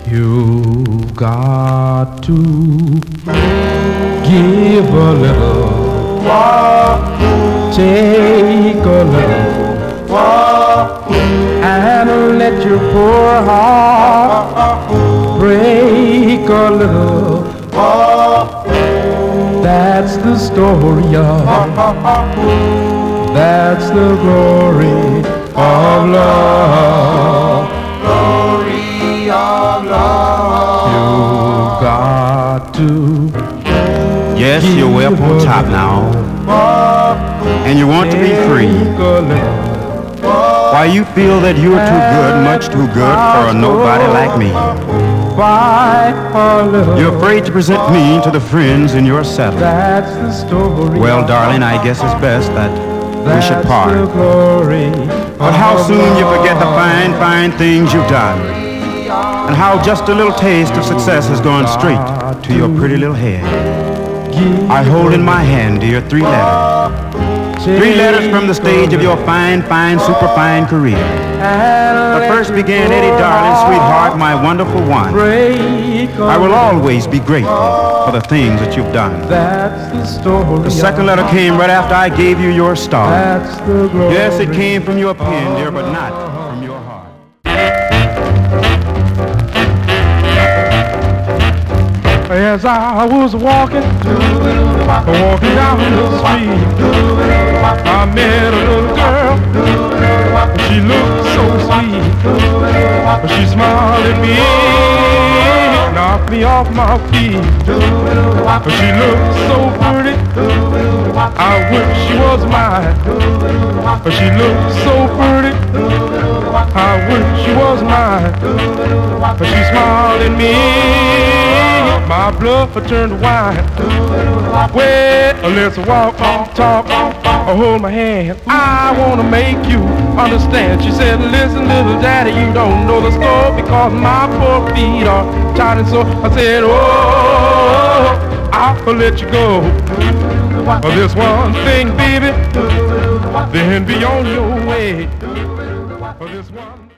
You got to give a little, take a little, and let your poor heart break a little. That's the story of, that's the glory of love. Glory of love. You got to. Yes, you're way up on top now, and you want to be free. Why you feel that you're too good, much too good for a nobody like me. You're afraid to present me to the friends in your settlement. That's the story. Well, darling, I guess it's best that we should part. But how soon you forget the fine, fine things you've done, and how just a little taste of success has gone straight to your pretty little head. I hold in my hand, dear, 3 letters. 3 letters from the stage of your fine, fine, superfine career. The first began, Eddie, darling, sweetheart, my wonderful one. I will always be grateful for the things that you've done. The second letter came right after I gave you your star. Yes, it came from your pen, dear, but not from your heart. As I was walking down the street, I met a little girl. She looked so sweet. She smiled at me, knocked me off my feet. She looked so pretty, I wish she was mine. She looked so pretty, I wish she was mine. She smiled at me, my blood turned wine. Well, let's walk, talk, hold my hand. I want to make you understand. She said, listen, little daddy, you don't know the score because my poor feet are tired and sore. I said, oh, I'll let you go. This one thing, baby, then be on your way. This one